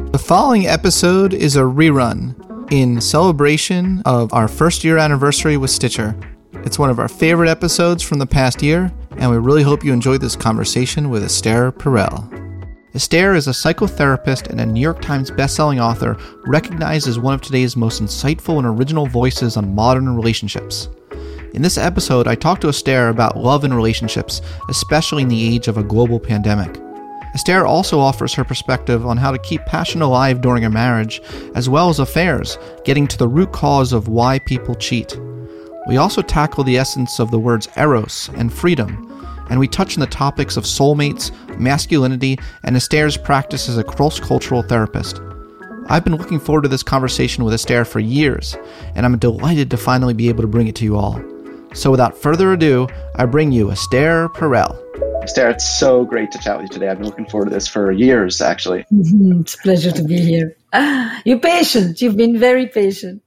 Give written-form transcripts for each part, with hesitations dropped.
The following episode is a rerun in celebration of our first year anniversary with Stitcher. It's one of our favorite episodes from the past year, and we really hope you enjoyed this conversation with Esther Perel. Esther is a psychotherapist and a New York Times bestselling author recognized as one of today's most insightful and original voices on modern relationships. In this episode, I talked to Esther about love and relationships, especially in the age of a global pandemic. Esther also offers her perspective on how to keep passion alive during a marriage, as well as affairs, getting to the root cause of why people cheat. We also tackle the essence of the words eros and freedom, and we touch on the topics of soulmates, masculinity, and Esther's practice as a cross-cultural therapist. I've been looking forward to this conversation with Esther for years, and I'm delighted to finally be able to bring it to you all. So without further ado, I bring you Esther Perel. Esther, it's so great to chat with you today. I've been looking forward to this for years, actually. It's a pleasure to be here. You're patient. You've been very patient.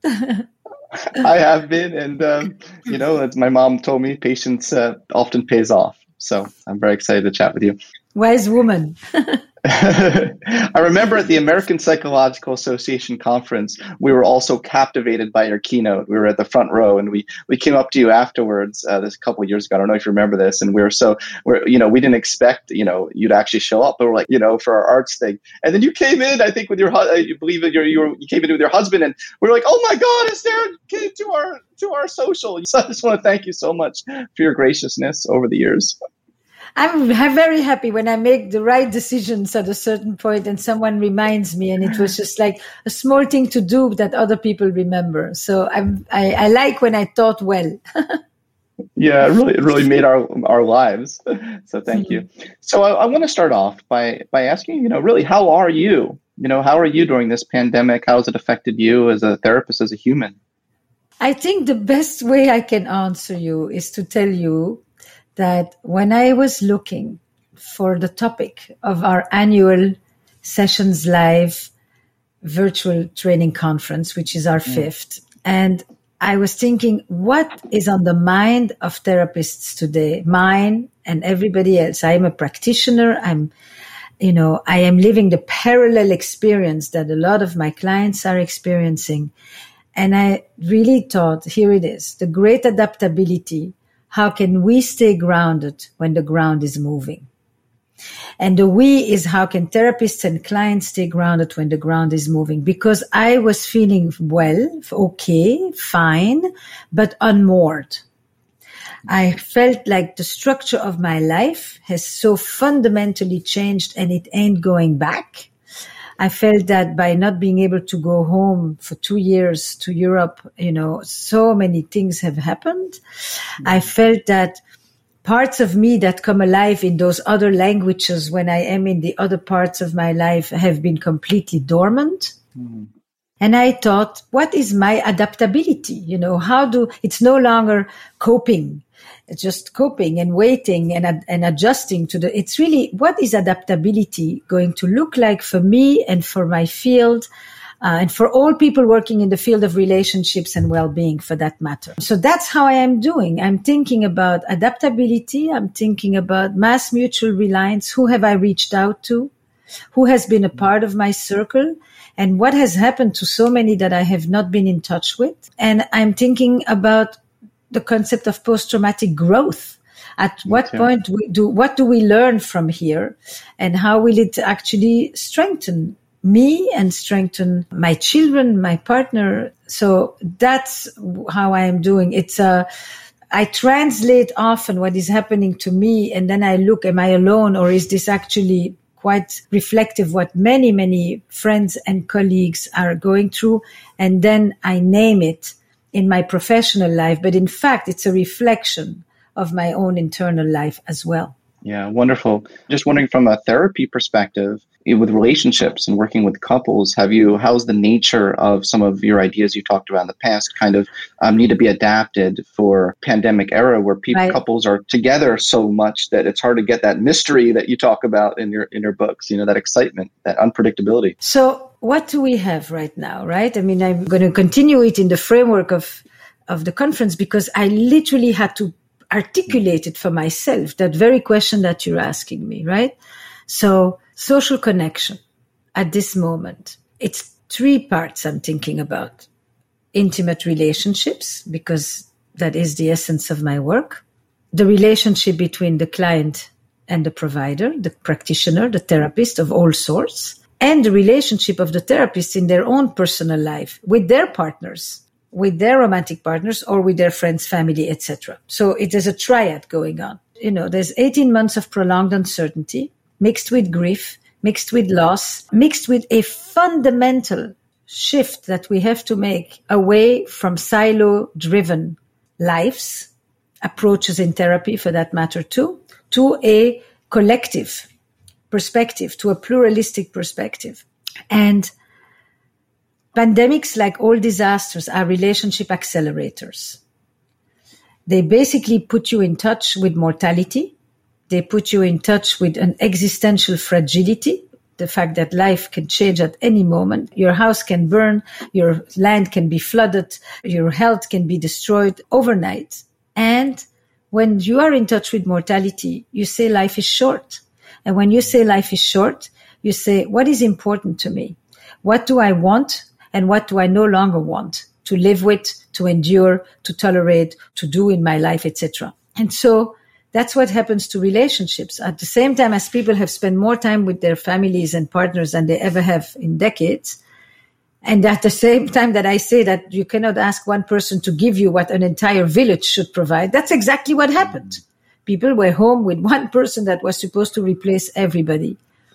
I have been, and as my mom told me, patience often pays off. So I'm very excited to chat with you. Wise woman. I remember at the American Psychological Association conference, we were also captivated by your keynote. We were at the front row, and we came up to you afterwards. This a couple of years ago. I don't know if you remember this, and we didn't expect you to actually show up. But we're like for our arts thing, and then you came in. I think with your you came in with your husband, and we were like, oh my God, Esther came to our social. So I just want to thank you so much for your graciousness over the years. I'm very happy when I make the right decisions at a certain point and someone reminds me, and it was just like a small thing to do that other people remember. So I like when I thought well. Yeah, it really made our lives. So thank you. So I want to start off by asking, really, how are you? How are you during this pandemic? How has it affected you as a therapist, as a human? I think the best way I can answer you is to tell you that when I was looking for the topic of our annual Sessions Live virtual training conference, which is our fifth, and I was thinking, what is on the mind of therapists today, mine and everybody else? I am a practitioner. I am living the parallel experience that a lot of my clients are experiencing. And I really thought, here it is, the great adaptability. How can we stay grounded when the ground is moving? And the we is how can therapists and clients stay grounded when the ground is moving? Because I was feeling well, okay, fine, but unmoored. I felt like the structure of my life has so fundamentally changed and it ain't going back. I felt that by not being able to go home for 2 years to Europe, so many things have happened. I felt that parts of me that come alive in those other languages when I am in the other parts of my life have been completely dormant. And I thought, what is my adaptability? It's no longer coping. It's just coping and waiting and adjusting it's really, what is adaptability going to look like for me and for my field, and for all people working in the field of relationships and well-being for that matter. So that's how I am doing. I'm thinking about adaptability. I'm thinking about mass mutual reliance. Who have I reached out to? Who has been a part of my circle? And what has happened to so many that I have not been in touch with? And I'm thinking about the concept of post-traumatic growth. At what point what do we learn from here, and how will it actually strengthen me and strengthen my children, my partner? So that's how I am doing. I translate often what is happening to me, and then I look, am I alone, or is this actually quite reflective what many, many friends and colleagues are going through? And then I name it in my professional life, but in fact, it's a reflection of my own internal life as well. Yeah, wonderful. Just wondering from a therapy perspective, with relationships and working with couples, how's the nature of some of your ideas you talked about in the past kind of need to be adapted for pandemic era where couples are together so much that it's hard to get that mystery that you talk about in your books, that excitement, that unpredictability. So what do we have right now, right? I mean, I'm going to continue it in the framework of the conference because I literally had to articulate it for myself, that very question that you're asking me, right? So social connection. at this moment, it's 3 parts I'm thinking about. Intimate relationships, because that is the essence of my work. The relationship between the client and the provider, the practitioner, the therapist of all sorts, and the relationship of the therapist in their own personal life with their partners, with their romantic partners, or with their friends, family, etc. So it is a triad going on. There's 18 months of prolonged uncertainty, mixed with grief, mixed with loss, mixed with a fundamental shift that we have to make away from silo-driven lives, approaches in therapy for that matter too, to a collective perspective, to a pluralistic perspective. And pandemics, like all disasters, are relationship accelerators. They basically put you in touch with mortality. They put you in touch with an existential fragility, the fact that life can change at any moment. Your house can burn, your land can be flooded, your health can be destroyed overnight. And when you are in touch with mortality, you say life is short. And when you say life is short, you say, what is important to me? What do I want? And what do I no longer want to live with, to endure, to tolerate, to do in my life, etc. And so that's what happens to relationships. At the same time as people have spent more time with their families and partners than they ever have in decades, and at the same time that I say that you cannot ask one person to give you what an entire village should provide, that's exactly what happened. People were home with one person that was supposed to replace everybody.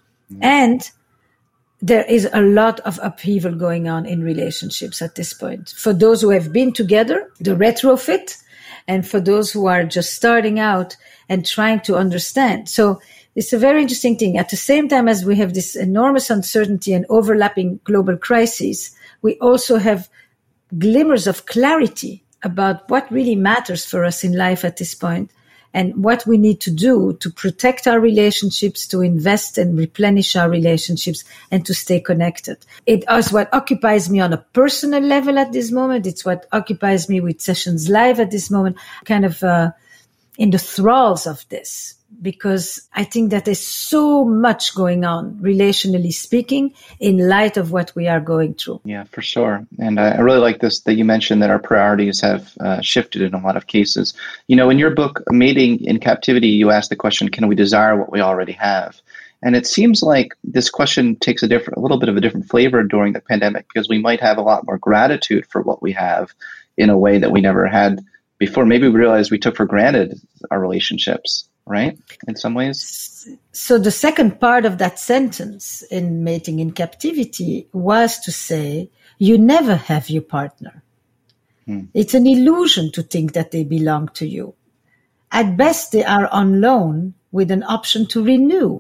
And there is a lot of upheaval going on in relationships at this point. For those who have been together, the retrofit, and for those who are just starting out and trying to understand. So it's a very interesting thing. At the same time as we have this enormous uncertainty and overlapping global crises, we also have glimmers of clarity about what really matters for us in life at this point, and what we need to do to protect our relationships, to invest and replenish our relationships, and to stay connected. It is what occupies me on a personal level at this moment. It's what occupies me with Sessions Live at this moment, kind of in the thralls of this. Because I think that there's so much going on, relationally speaking, in light of what we are going through. Yeah, for sure. And I really like this, that you mentioned that our priorities have shifted in a lot of cases. In your book, Mating in Captivity, you asked the question, can we desire what we already have? And it seems like this question takes a little bit of a different flavor during the pandemic, because we might have a lot more gratitude for what we have in a way that we never had before. Maybe we realized we took for granted our relationships, right? In some ways. So the second part of that sentence in Mating in Captivity was to say, you never have your partner. It's an illusion to think that they belong to you. At best, they are on loan with an option to renew.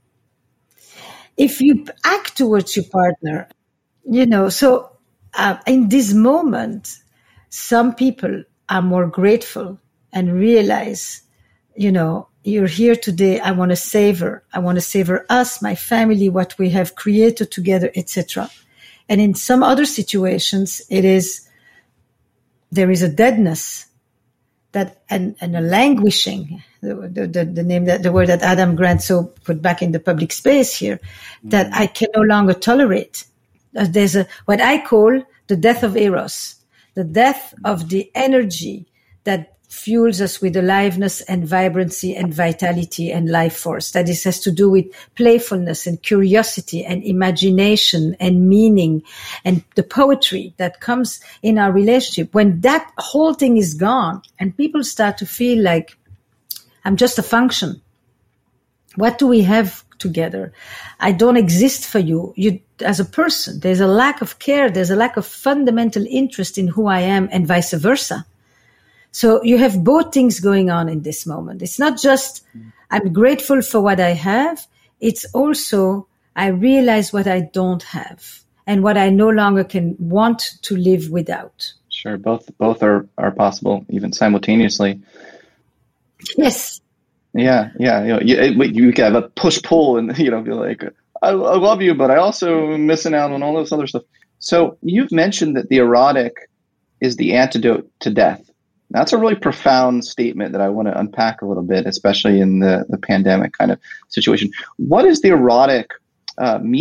If you act towards your partner, so in this moment, some people are more grateful and realize, you're here today. I want to savor us, my family, what we have created together, etc. And in some other situations, there is a deadness and a languishing, the word that Adam Grant so put back in the public space here, that I can no longer tolerate. There's what I call the death of Eros, the death of the energy that fuels us with aliveness and vibrancy and vitality and life force. That is, has to do with playfulness and curiosity and imagination and meaning and the poetry that comes in our relationship. When that whole thing is gone and people start to feel like, I'm just a function. What do we have together? I don't exist for you. You as a person. There's a lack of care. There's a lack of fundamental interest in who I am, and vice versa. So you have both things going on in this moment. It's not just I'm grateful for what I have. It's also I realize what I don't have and what I no longer can want to live without. Sure, both are possible, even simultaneously. Yes. Yeah. You can have a push-pull and, be like, I love you, but I also am missing out on all this other stuff. So you've mentioned that the erotic is the antidote to death. That's a really profound statement that I want to unpack a little bit, especially in the pandemic kind of situation. What does the erotic mean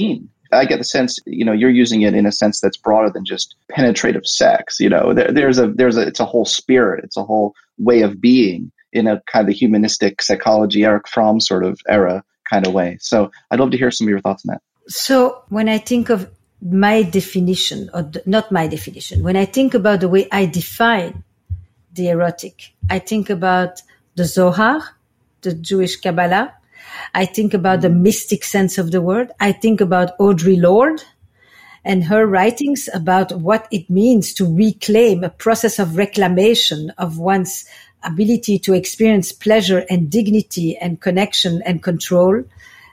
I get the sense, you're using it in a sense that's broader than just penetrative sex. It's a whole spirit. It's a whole way of being in a kind of humanistic psychology, Erich Fromm sort of era kind of way. So I'd love to hear some of your thoughts on that. So when I think of my definition, or not my definition, when I think about the way I define the erotic, I think about the Zohar, the Jewish Kabbalah. I think about the mystic sense of the word. I think about Audre Lorde and her writings about what it means to reclaim a process of reclamation of one's ability to experience pleasure and dignity and connection and control.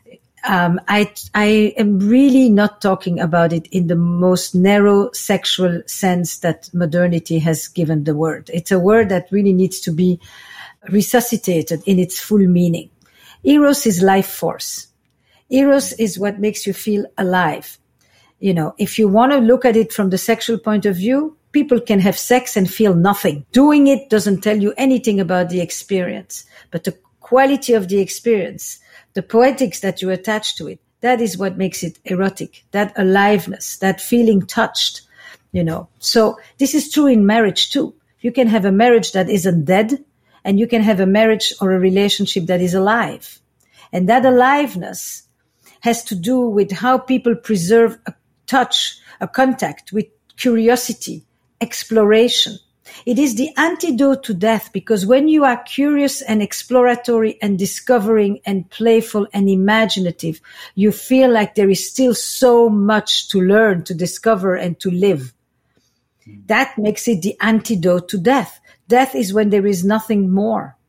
I am really not talking about it in the most narrow sexual sense that modernity has given the word. It's a word that really needs to be resuscitated in its full meaning. Eros is life force. Eros is what makes you feel alive. If you want to look at it from the sexual point of view, people can have sex and feel nothing. Doing it doesn't tell you anything about the experience, but the quality of the experience, the poetics that you attach to it, that is what makes it erotic, that aliveness, that feeling touched, So this is true in marriage too. You can have a marriage that isn't dead, and you can have a marriage or a relationship that is alive. And that aliveness has to do with how people preserve a touch, a contact with curiosity, exploration. It is the antidote to death, because when you are curious and exploratory and discovering and playful and imaginative, you feel like there is still so much to learn, to discover, and to live. That makes it the antidote to death. Death is when there is nothing more.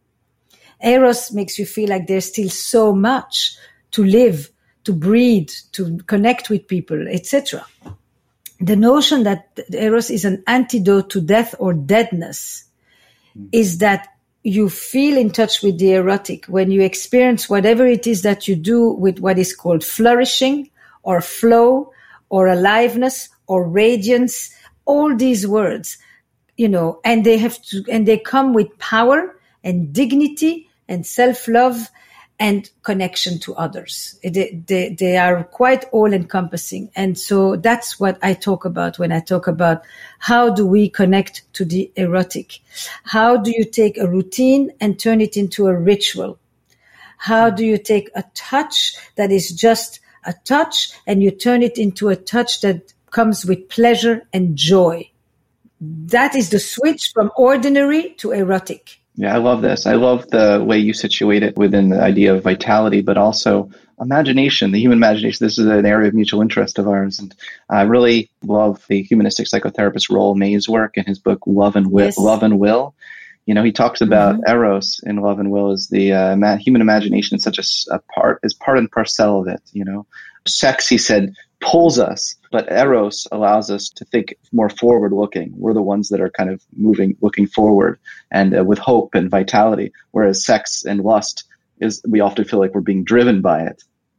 Eros makes you feel like there's still so much to live, to breathe, to connect with people, etc. The notion that Eros is an antidote to death or deadness is that you feel in touch with the erotic when you experience whatever it is that you do with what is called flourishing or flow or aliveness or radiance, all these words, and they come with power and dignity and self-love and connection to others. They are quite all-encompassing. And so that's what I talk about when I talk about how do we connect to the erotic? How do you take a routine and turn it into a ritual? How do you take a touch that is just a touch and you turn it into a touch that comes with pleasure and joy? That is the switch from ordinary to erotic. Yeah, I love this. I love the way you situate it within the idea of vitality, but also imagination, the human imagination. This is an area of mutual interest of ours. And I really love the humanistic psychotherapist Roald May's work in his book, Love and Will. Yes. Love and Will. He talks about Eros in Love and Will as the human imagination is such a part and parcel of it. Sex, he said, pulls us, but Eros allows us to think more forward-looking. We're the ones that are kind of looking forward and with hope and vitality, whereas sex and lust we often feel like we're being driven by it,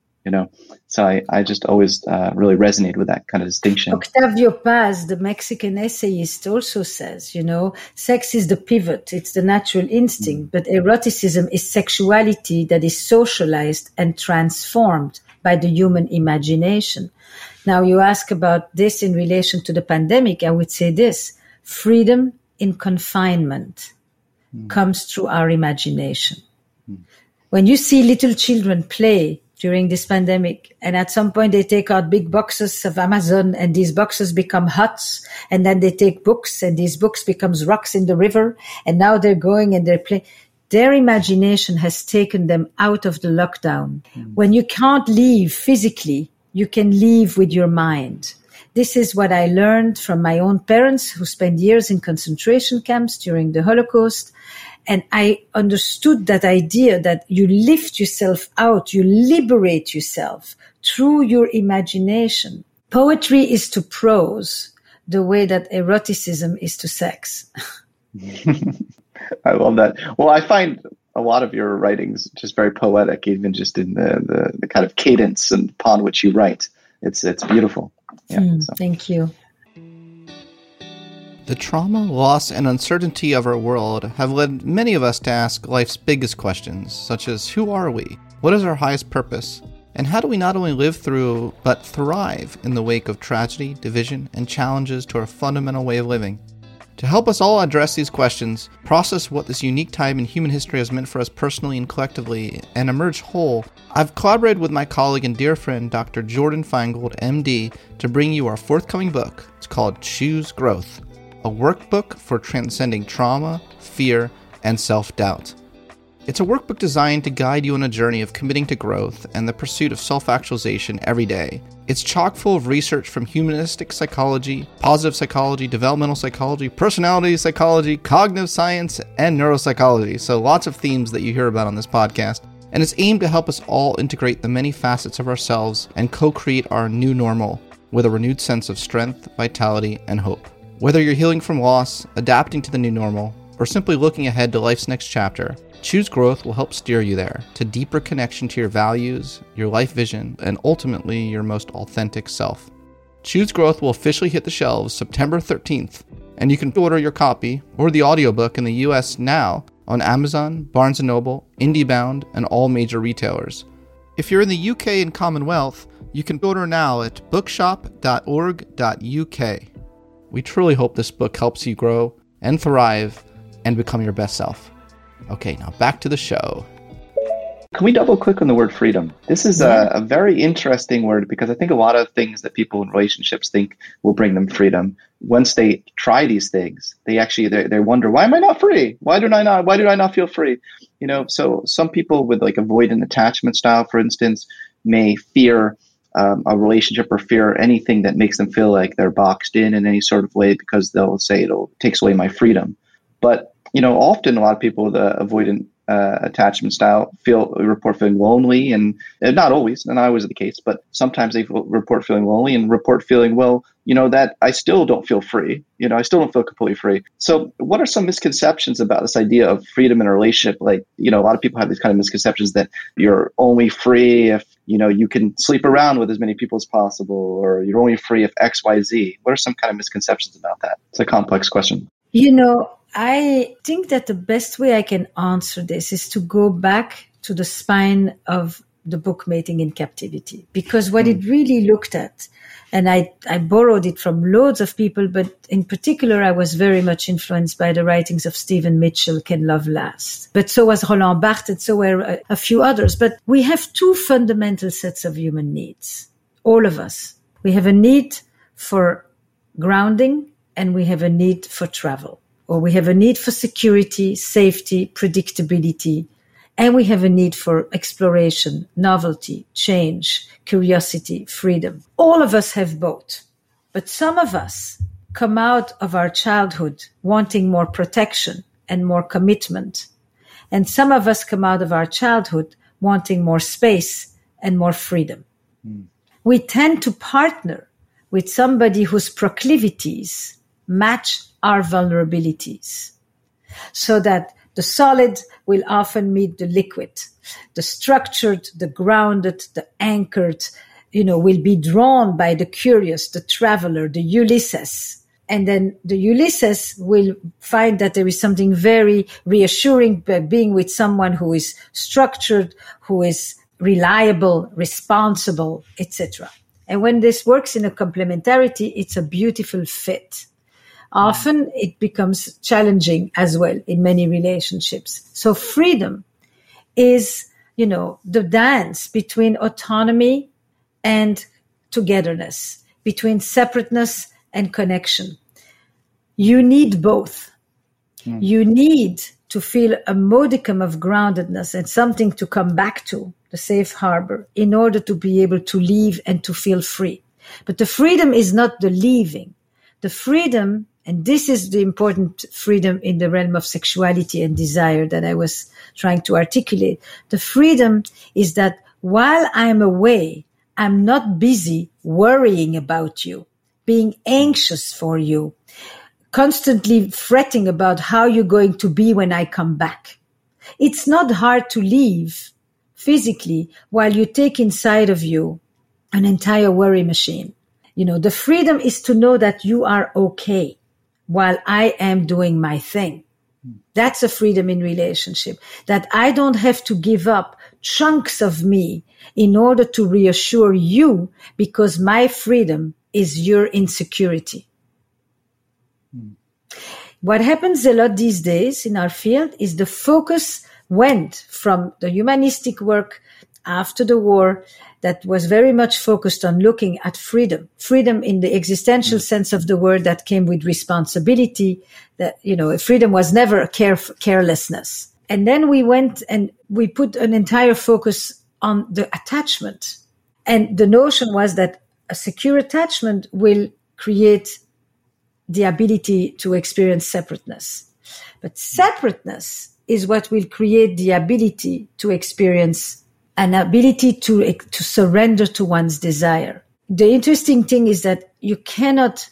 So I just always really resonate with that kind of distinction. Octavio Paz, the Mexican essayist, also says, sex is the pivot, it's the natural instinct, but eroticism is sexuality that is socialized and transformed by the human imagination. Now, you ask about this in relation to the pandemic. I would say this: freedom in confinement comes through our imagination. When you see little children play during this pandemic, and at some point they take out big boxes of Amazon, and these boxes become huts, and then they take books, and these books becomes rocks in the river, and now they're going and they're playing. Their imagination has taken them out of the lockdown. When you can't leave physically, you can leave with your mind. This is what I learned from my own parents who spent years in concentration camps during the Holocaust. And I understood that idea that you lift yourself out, you liberate yourself through your imagination. Poetry is to prose the way that eroticism is to sex. I love that. Well, I find a lot of your writings just very poetic, even just in the kind of cadence and upon which you write. It's beautiful. Yeah, Thank you. The trauma, loss, and uncertainty of our world have led many of us to ask life's biggest questions, such as who are we? What is our highest purpose? And how do we not only live through, but thrive in the wake of tragedy, division, and challenges to our fundamental way of living? To help us all address these questions, process what this unique time in human history has meant for us personally and collectively, and emerge whole, I've collaborated with my colleague and dear friend, Dr. Jordan Feingold, MD, to bring you our forthcoming book. It's called Choose Growth, a workbook for transcending trauma, fear, and self-doubt. It's a workbook designed to guide you on a journey of committing to growth and the pursuit of self-actualization every day. It's chock full of research from humanistic psychology, positive psychology, developmental psychology, personality psychology, cognitive science, and neuropsychology. So lots of themes that you hear about on this podcast. And it's aimed to help us all integrate the many facets of ourselves and co-create our new normal with a renewed sense of strength, vitality, and hope. Whether you're healing from loss, adapting to the new normal, or simply looking ahead to life's next chapter, Choose Growth will help steer you there to deeper connection to your values, your life vision, and ultimately your most authentic self. Choose Growth will officially hit the shelves September 13th, and you can order your copy or the audiobook in the US now on Amazon, Barnes & Noble, IndieBound, and all major retailers. If you're in the UK and Commonwealth, you can order now at bookshop.org.uk. We truly hope this book helps you grow and thrive and become your best self. Okay, now back to the show. Can we double click on the word freedom? This is a very interesting word because I think a lot of things that people in relationships think will bring them freedom. Once they try these things, they wonder, why am I not free? Why did I not feel free? So some people with like avoidant attachment style, for instance, may fear a relationship or fear anything that makes them feel like they're boxed in any sort of way because they'll say it takes away my freedom. But often a lot of people with avoidant attachment style report feeling lonely, and not always, and not always the case, but sometimes they report feeling lonely and report feeling, that I still don't feel free. I still don't feel completely free. So what are some misconceptions about this idea of freedom in a relationship? Like, a lot of people have these kind of misconceptions that you're only free if, you can sleep around with as many people as possible, or you're only free if X, Y, Z. What are some kind of misconceptions about that? It's a complex question. I think that the best way I can answer this is to go back to the spine of the book Mating in Captivity, because what it really looked at, and I borrowed it from loads of people, but in particular, I was very much influenced by the writings of Stephen Mitchell, Can Love Last? But so was Roland Barthes, and so were a few others. But we have two fundamental sets of human needs, all of us. We have a need for grounding, and we have a need for travel. Or we have a need for security, safety, predictability, and we have a need for exploration, novelty, change, curiosity, freedom. All of us have both. But some of us come out of our childhood wanting more protection and more commitment. And some of us come out of our childhood wanting more space and more freedom. We tend to partner with somebody whose proclivities match our vulnerabilities, so that the solid will often meet the liquid, the structured, the grounded, the anchored, will be drawn by the curious, the traveler, the Ulysses. And then the Ulysses will find that there is something very reassuring by being with someone who is structured, who is reliable, responsible, etc. And when this works in a complementarity, it's a beautiful fit. Often it becomes challenging as well in many relationships. So freedom is, the dance between autonomy and togetherness, between separateness and connection. You need both. You need to feel a modicum of groundedness and something to come back to, the safe harbor, in order to be able to leave and to feel free. But the freedom is not the leaving. The freedom, and this is the important freedom in the realm of sexuality and desire that I was trying to articulate. The freedom is that while I'm away, I'm not busy worrying about you, being anxious for you, constantly fretting about how you're going to be when I come back. It's not hard to leave physically while you take inside of you an entire worry machine. The freedom is to know that you are okay while I am doing my thing. That's a freedom in relationship, that I don't have to give up chunks of me in order to reassure you, because my freedom is your insecurity. What happens a lot these days in our field is the focus went from the humanistic work after the war that was very much focused on looking at freedom in the existential sense of the word, that came with responsibility, that, freedom was never a carelessness. And then we went and we put an entire focus on the attachment. And the notion was that a secure attachment will create the ability to experience separateness. But separateness is what will create the ability to experience an ability to surrender to one's desire. The interesting thing is that you cannot,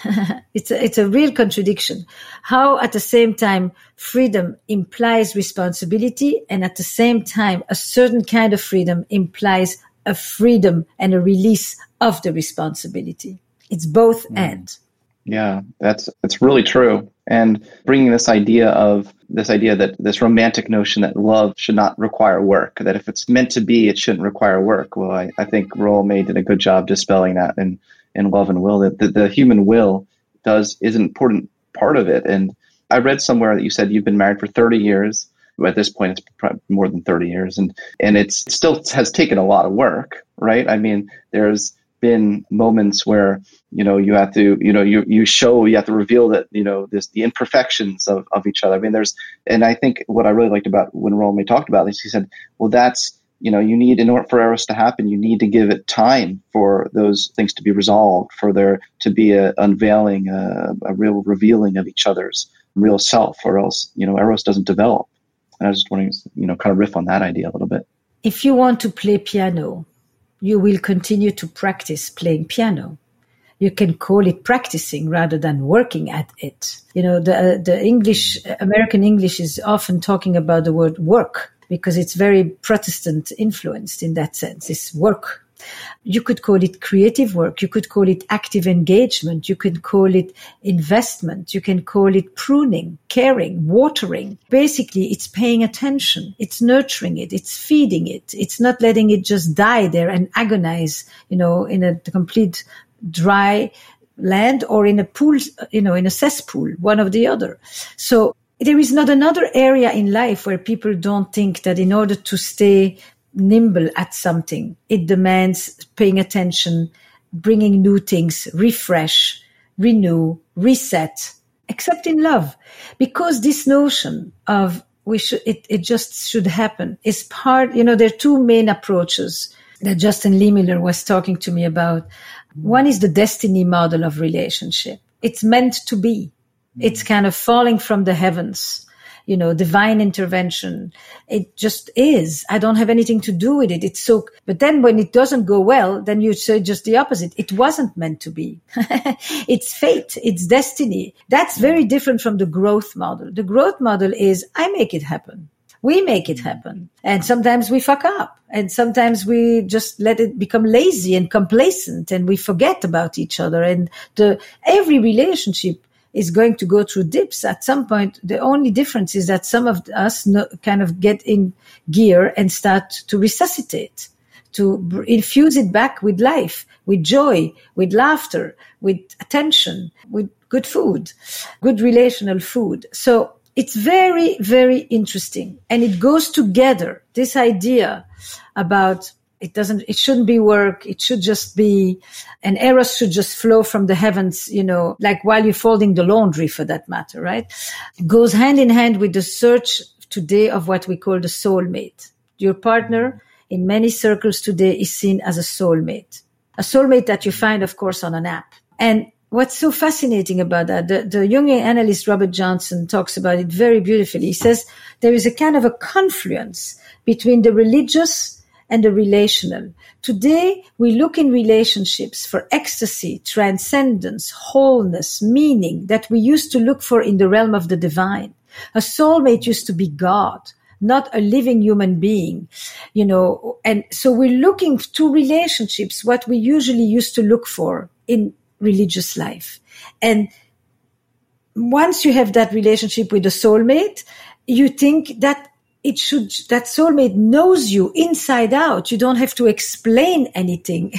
it's a real contradiction, how at the same time freedom implies responsibility, and at the same time a certain kind of freedom implies a freedom and a release of the responsibility. It's both and. Yeah, that's really true. And bringing this idea that this romantic notion that love should not require work, that if it's meant to be, it shouldn't require work. Well, I think Roald May did a good job dispelling that in Love and Will, that the human will is an important part of it. And I read somewhere that you said you've been married for 30 years. At this point, it's probably more than 30 years. And it still has taken a lot of work, right? I mean, there's been moments where, you have to, you have to reveal that, the imperfections of each other. I mean, and I think what I really liked about when Roald May talked about this, he said, well, that's, you need, in order for Eros to happen, you need to give it time for those things to be resolved, for there to be a unveiling, a real revealing of each other's real self, or else, Eros doesn't develop. And I was just wondering, kind of riff on that idea a little bit. If you want to play piano, you will continue to practice playing piano. You can call it practicing rather than working at it. The English, American English is often talking about the word work because it's very Protestant influenced in that sense. It's work. You could call it creative work. You could call it active engagement. You could call it investment. You can call it pruning, caring, watering. Basically, it's paying attention. It's nurturing it. It's feeding it. It's not letting it just die there and agonize, in a complete dry land or in a pool, in a cesspool, one or the other. So there is not another area in life where people don't think that in order to stay nimble at something, it demands paying attention, bringing new things, refresh, renew, reset, except in love. Because this notion of it just should happen is part, there are two main approaches that Justin Lee Miller was talking to me about. One is the destiny model of relationship. It's meant to be. It's kind of falling from the heavens. Divine intervention. It just is. I don't have anything to do with it. But then when it doesn't go well, then you say just the opposite. It wasn't meant to be. It's fate. It's destiny. That's very different from the growth model. The growth model is I make it happen. We make it happen. And sometimes we fuck up. And sometimes we just let it become lazy and complacent and we forget about each other. And every relationship is going to go through dips at some point. The only difference is that some of us kind of get in gear and start to resuscitate, to infuse it back with life, with joy, with laughter, with attention, with good food, good relational food. So it's very, very interesting. And it goes together, this idea about it shouldn't be work. It should just be, and Eros should just flow from the heavens, like while you're folding the laundry for that matter, right? It goes hand in hand with the search today of what we call the soulmate. Your partner in many circles today is seen as a soulmate that you find, of course, on an app. And what's so fascinating about that, the Jungian analyst Robert Johnson talks about it very beautifully. He says there is a kind of a confluence between the religious and the relational. Today, we look in relationships for ecstasy, transcendence, wholeness, meaning that we used to look for in the realm of the divine. A soulmate used to be God, not a living human being, and so we're looking to relationships, what we usually used to look for in religious life. And once you have that relationship with a soulmate, you think that that soulmate knows you inside out. You don't have to explain anything.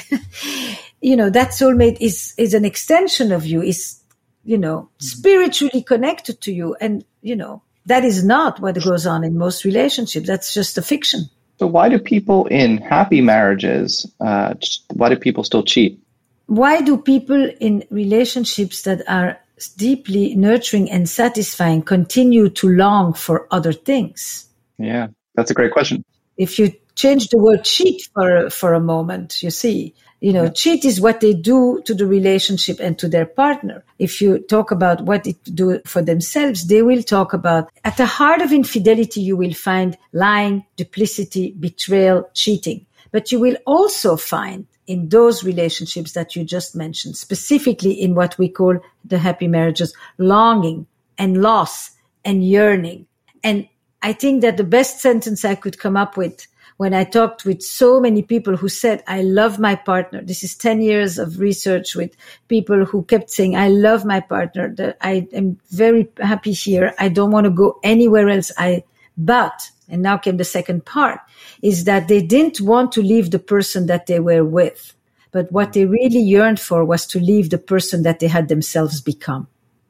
That soulmate is an extension of you, is, spiritually connected to you. And, that is not what goes on in most relationships. That's just a fiction. So why do people in happy marriages, why do people still cheat? Why do people in relationships that are deeply nurturing and satisfying continue to long for other things? Yeah, that's a great question. If you change the word cheat for a moment, you see, cheat is what they do to the relationship and to their partner. If you talk about what they do for themselves, they will talk about, at the heart of infidelity, you will find lying, duplicity, betrayal, cheating. But you will also find in those relationships that you just mentioned, specifically in what we call the happy marriages, longing and loss and yearning. And I think that the best sentence I could come up with when I talked with so many people who said, I love my partner. This is 10 years of research with people who kept saying, I love my partner. I am very happy here. I don't want to go anywhere else. But, and now came the second part, is that they didn't want to leave the person that they were with. But what they really yearned for was to leave the person that they had themselves become.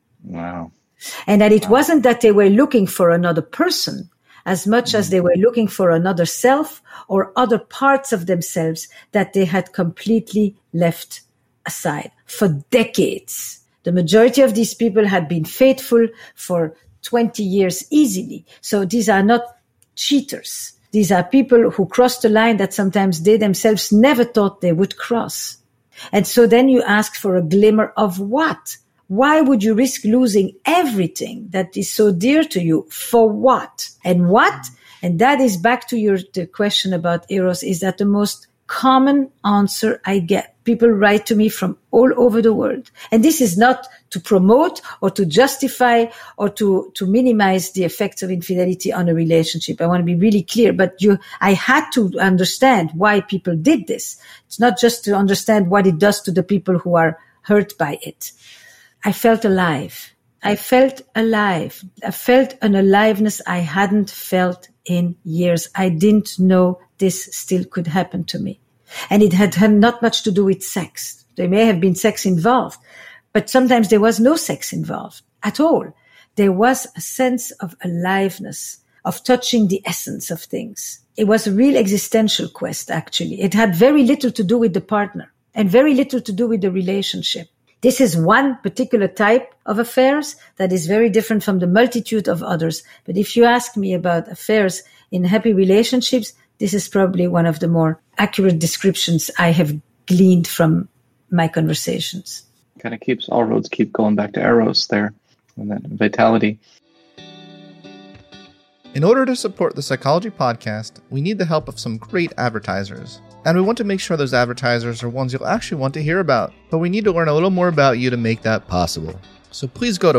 Wow. And that it wasn't that they were looking for another person as much as they were looking for another self or other parts of themselves that they had completely left aside for decades. The majority of these people had been faithful for 20 years easily. So these are not cheaters. These are people who crossed a line that sometimes they themselves never thought they would cross. And so then you ask for a glimmer of what? Why would you risk losing everything that is so dear to you? For what? And what? And that is back to the question about Eros, is that the most common answer I get. People write to me from all over the world. And this is not to promote or to justify or to minimize the effects of infidelity on a relationship. I want to be really clear, but I had to understand why people did this. It's not just to understand what it does to the people who are hurt by it. I felt alive. I felt alive. I felt an aliveness I hadn't felt in years. I didn't know this still could happen to me. And it had not much to do with sex. There may have been sex involved, but sometimes there was no sex involved at all. There was a sense of aliveness, of touching the essence of things. It was a real existential quest, actually. It had very little to do with the partner and very little to do with the relationship. This is one particular type of affairs that is very different from the multitude of others. But if you ask me about affairs in happy relationships, this is probably one of the more accurate descriptions I have gleaned from my conversations. Kind of keeps, all roads keep going back to Eros there, and then vitality. In order to support the Psychology Podcast, we need the help of some great advertisers. And we want to make sure those advertisers are ones you'll actually want to hear about. But we need to learn a little more about you to make that possible. So please go to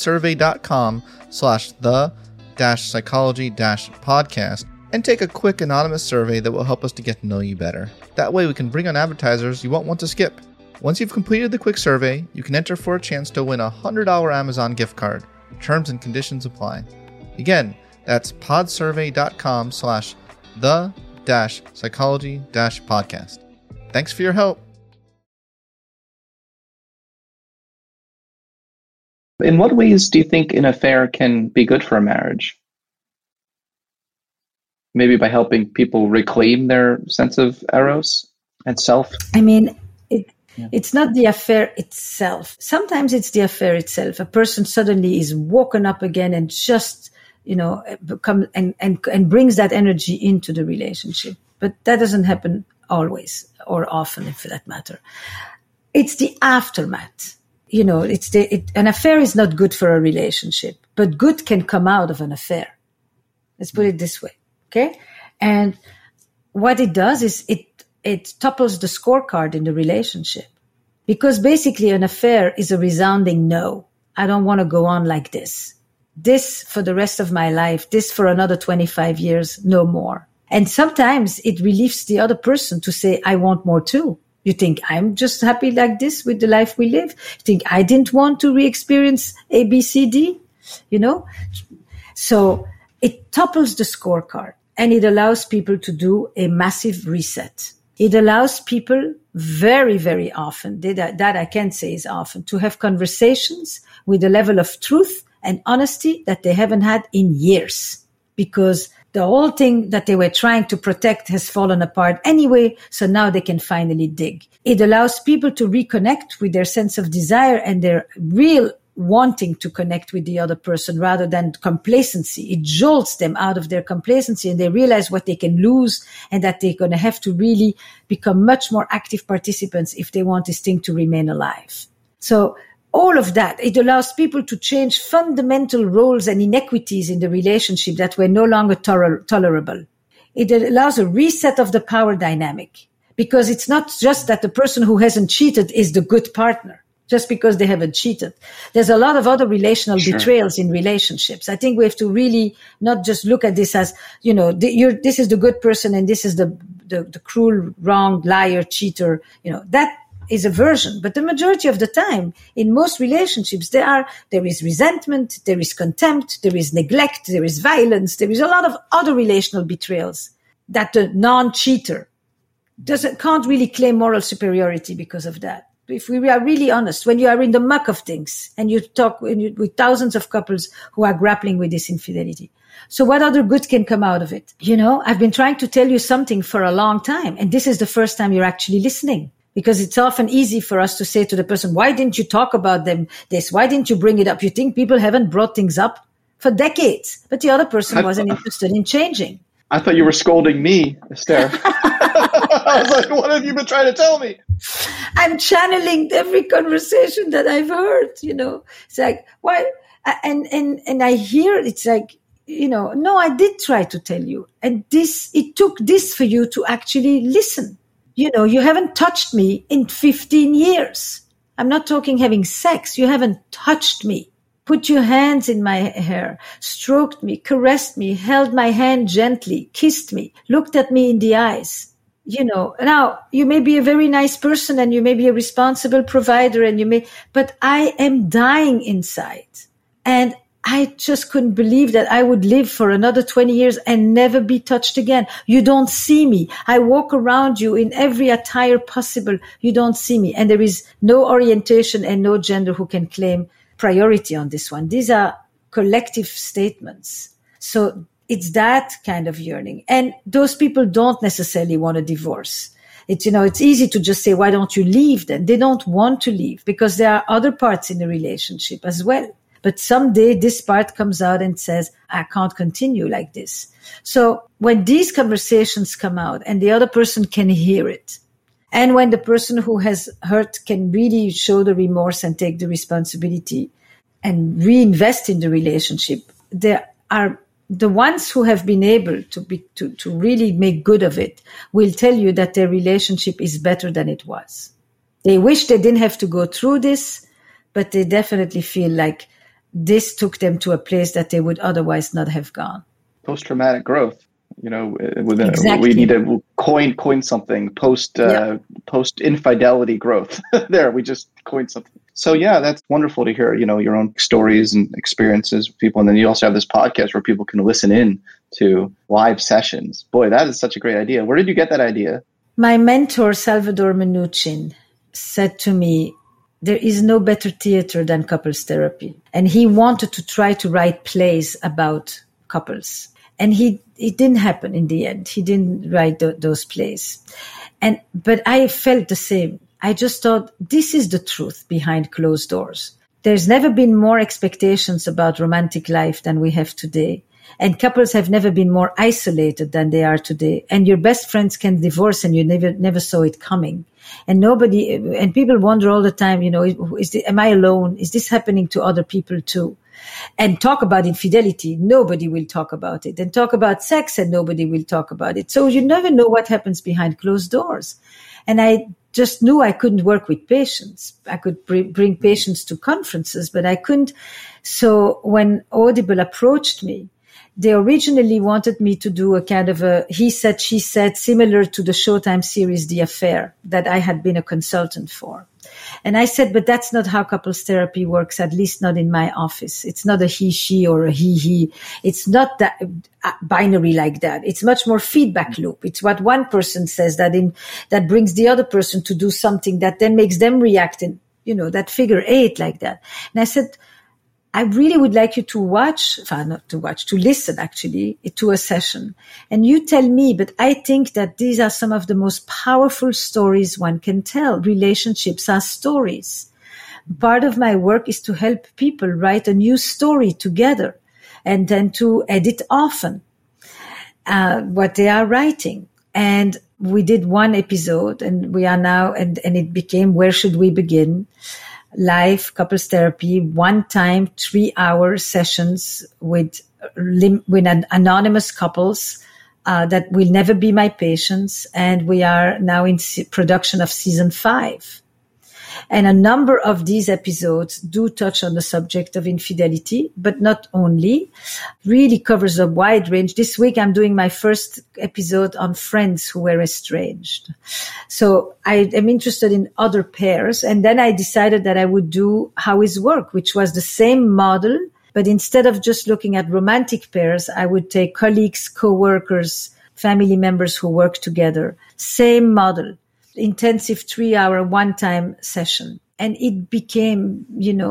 podsurvey.com/the-psychology-podcast and take a quick anonymous survey that will help us to get to know you better. That way we can bring on advertisers you won't want to skip. Once you've completed the quick survey, you can enter for a chance to win a $100 Amazon gift card. Terms and conditions apply. Again, that's podsurvey.com/the-psychology-podcast. Thanks for your help. In what ways do you think an affair can be good for a marriage? Maybe by helping people reclaim their sense of Eros and self? I mean, it's not the affair itself. Sometimes it's the affair itself. A person suddenly is woken up again and just, become and brings that energy into the relationship. But that doesn't happen always or often, for that matter. It's the aftermath. An affair is not good for a relationship, but good can come out of an affair. Let's put it this way. Okay. And what it does is it topples the scorecard in the relationship, because basically an affair is a resounding no. I don't want to go on like this. This for the rest of my life, this for another 25 years, no more. And sometimes it relieves the other person to say, I want more too. You think I'm just happy like this with the life we live? You think I didn't want to re-experience A, B, C, D? So it topples the scorecard and it allows people to do a massive reset. It allows people very, very often, that I can say is often, to have conversations with a level of truth and honesty that they haven't had in years, because the whole thing that they were trying to protect has fallen apart anyway, so now they can finally dig. It allows people to reconnect with their sense of desire and their real wanting to connect with the other person rather than complacency. It jolts them out of their complacency and they realize what they can lose and that they're going to have to really become much more active participants if they want this thing to remain alive. So all of that, it allows people to change fundamental roles and inequities in the relationship that were no longer tolerable. It allows a reset of the power dynamic, because it's not just that the person who hasn't cheated is the good partner just because they haven't cheated. There's a lot of other relational betrayals in relationships. I think we have to really not just look at this as, this is the good person and this is the cruel, wrong, liar, cheater. That is a version. But the majority of the time, in most relationships, there is resentment, there is contempt, there is neglect, there is violence, there is a lot of other relational betrayals that the non-cheater can't really claim moral superiority because of that. If we are really honest, when you are in the muck of things and you talk with thousands of couples who are grappling with this infidelity, so what other good can come out of it? I've been trying to tell you something for a long time, and this is the first time you're actually listening. Because it's often easy for us to say to the person, why didn't you talk about this? Why didn't you bring it up? You think people haven't brought things up for decades, but the other person wasn't interested in changing. I thought you were scolding me, Esther. I was like, what have you been trying to tell me? I'm channeling every conversation that I've heard, It's like, why? And I hear it's like, no, I did try to tell you. And it took this for you to actually listen. You haven't touched me in 15 years. I'm not talking having sex. You haven't touched me. Put your hands in my hair, stroked me, caressed me, held my hand gently, kissed me, looked at me in the eyes. Now you may be a very nice person and you may be a responsible provider but I am dying inside. And I just couldn't believe that I would live for another 20 years and never be touched again. You don't see me. I walk around you in every attire possible. You don't see me. And there is no orientation and no gender who can claim priority on this one. These are collective statements. So it's that kind of yearning. And those people don't necessarily want a divorce. It's easy to just say, why don't you leave then? They don't want to leave because there are other parts in the relationship as well. But someday this part comes out and says, I can't continue like this. So when these conversations come out and the other person can hear it, and when the person who has hurt can really show the remorse and take the responsibility and reinvest in the relationship, there are the ones who have been able to really make good of it will tell you that their relationship is better than it was. They wish they didn't have to go through this, but they definitely feel like this took them to a place that they would otherwise not have gone. Post-traumatic growth, Exactly. We need to coin something, post-infidelity growth. There, we just coined something. So yeah, that's wonderful to hear, your own stories and experiences with people. And then you also have this podcast where people can listen in to live sessions. Boy, that is such a great idea. Where did you get that idea? My mentor, Salvador Minuchin, said to me, there is no better theater than couples therapy. And he wanted to try to write plays about couples. And it didn't happen in the end. He didn't write those plays. But I felt the same. I just thought, this is the truth behind closed doors. There's never been more expectations about romantic life than we have today. And couples have never been more isolated than they are today. And your best friends can divorce and you never saw it coming. And people wonder all the time, am I alone? Is this happening to other people too? And talk about infidelity, nobody will talk about it. And talk about sex and nobody will talk about it. So you never know what happens behind closed doors. And I just knew I couldn't work with patients. I could bring patients to conferences, but I couldn't. So when Audible approached me, they originally wanted me to do a kind of a he said, she said, similar to the Showtime series, The Affair, that I had been a consultant for. And I said, but that's not how couples therapy works, at least not in my office. It's not a he, she, or a he. It's not that binary like that. It's much more feedback loop. It's what one person says that brings the other person to do something that then makes them react in, that figure 8 like that. And I said, I really would like you to listen actually to a session. And you tell me, but I think that these are some of the most powerful stories one can tell. Relationships are stories. Part of my work is to help people write a new story together and then to edit often what they are writing. And we did one episode and we are now, and it became Where Should We Begin? Live couples therapy, 1-time 3-hour sessions with anonymous couples that will never be my patients. And we are now in production of season 5. And a number of these episodes do touch on the subject of infidelity, but not only, really covers a wide range. This week, I'm doing my first episode on friends who were estranged. So I am interested in other pairs. And then I decided that I would do How Is Work, which was the same model. But instead of just looking at romantic pairs, I would take colleagues, co-workers, family members who work together. Same model. Intensive 3-hour 1-time session. And it became,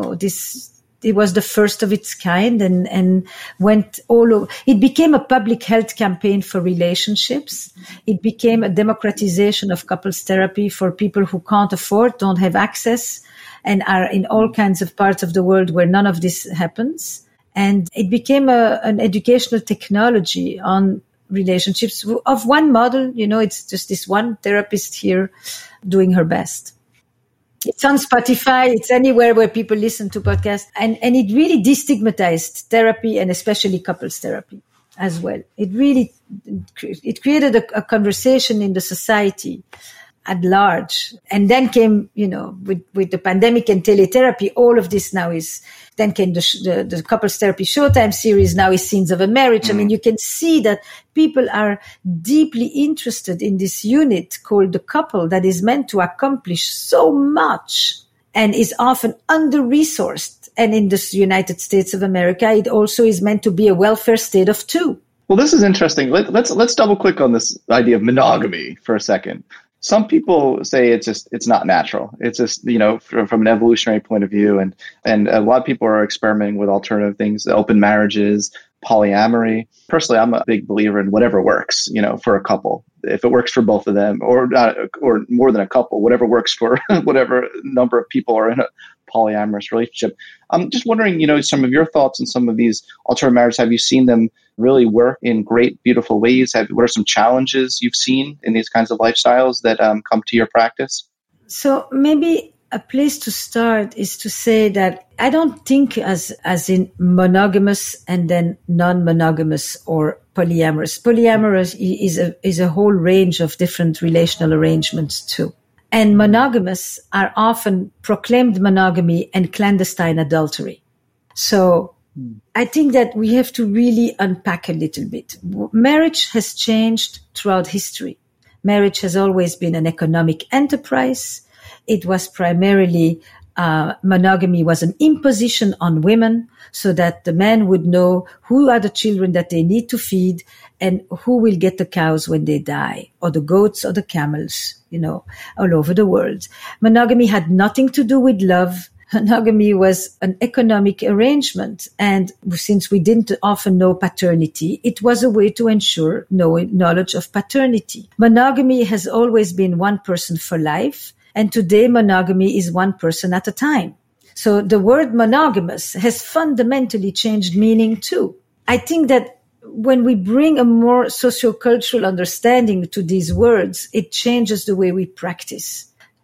it was the first of its kind and went all over. It became a public health campaign for relationships. It became a democratization of couples therapy for people who can't afford, don't have access, and are in all kinds of parts of the world where none of this happens. And it became an educational technology on relationships of one model. It's just this one therapist here doing her best. It's on Spotify. It's anywhere where people listen to podcasts. And it really destigmatized therapy and especially couples therapy as well. It created a conversation in the society at large. And then came, with the pandemic and teletherapy, all of this now then came the couples therapy Showtime series, now is Scenes of a Marriage. I mean, you can see that people are deeply interested in this unit called the couple that is meant to accomplish so much and is often under-resourced. And in the United States of America, it also is meant to be a welfare state of two. Well, this is interesting. Let's double click on this idea of monogamy for a second. Some people say it's not natural. It's just, from an evolutionary point of view. And a lot of people are experimenting with alternative things, open marriages, polyamory. Personally, I'm a big believer in whatever works, for a couple. If it works for both of them or more than a couple, whatever works for whatever number of people are in a polyamorous relationship. I'm just wondering, some of your thoughts on some of these alternative marriages. Have you seen them really work in great, beautiful ways? What are some challenges you've seen in these kinds of lifestyles that come to your practice? So maybe a place to start is to say that I don't think as in monogamous and then non-monogamous or polyamorous. Polyamorous is a whole range of different relational arrangements too. And monogamous are often proclaimed monogamy and clandestine adultery. So I think that we have to really unpack a little bit. Marriage has changed throughout history. Marriage has always been an economic enterprise. It was primarily, monogamy was an imposition on women so that the men would know who are the children that they need to feed and who will get the cows when they die, or the goats or the camels, all over the world. Monogamy had nothing to do with love. Monogamy was an economic arrangement. And since we didn't often know paternity, it was a way to ensure knowledge of paternity. Monogamy has always been one person for life. And today monogamy is one person at a time. So the word monogamous has fundamentally changed meaning too. I think that when we bring a more sociocultural understanding to these words, it changes the way we practice.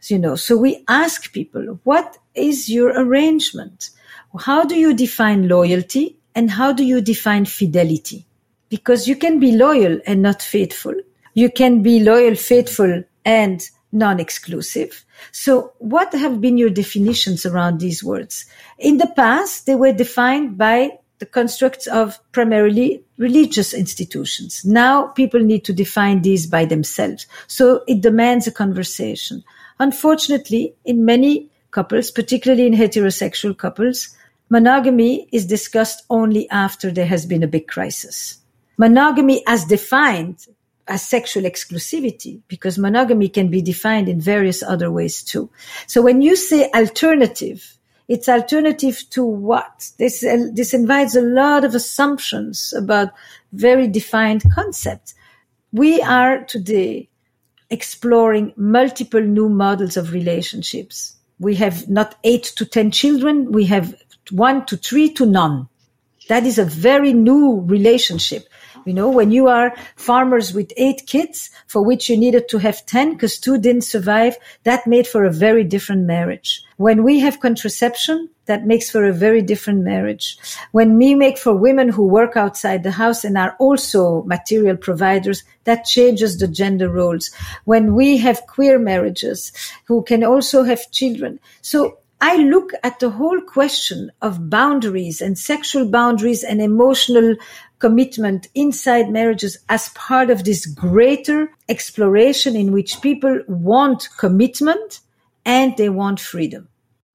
So we ask people, what is your arrangement? How do you define loyalty and how do you define fidelity? Because you can be loyal and not faithful. You can be loyal, faithful, and non-exclusive. So what have been your definitions around these words? In the past, they were defined by the constructs of primarily religious institutions. Now people need to define these by themselves. So it demands a conversation. Unfortunately, in many couples, particularly in heterosexual couples, monogamy is discussed only after there has been a big crisis. Monogamy as defined as sexual exclusivity, because monogamy can be defined in various other ways too. So when you say alternative, it's alternative to what? This invites a lot of assumptions about very defined concepts. We are today exploring multiple new models of relationships. We have not 8 to 10 children. We have 1 to 3 to none. That is a very new relationship. You know, when you are farmers with 8 kids, for which you needed to have 10 because 2 didn't survive, that made for a very different marriage. When we have contraception, that makes for a very different marriage. When we make for women who work outside the house and are also material providers, that changes the gender roles. When we have queer marriages who can also have children. So I look at the whole question of boundaries and sexual boundaries and emotional commitment inside marriages as part of this greater exploration in which people want commitment and they want freedom.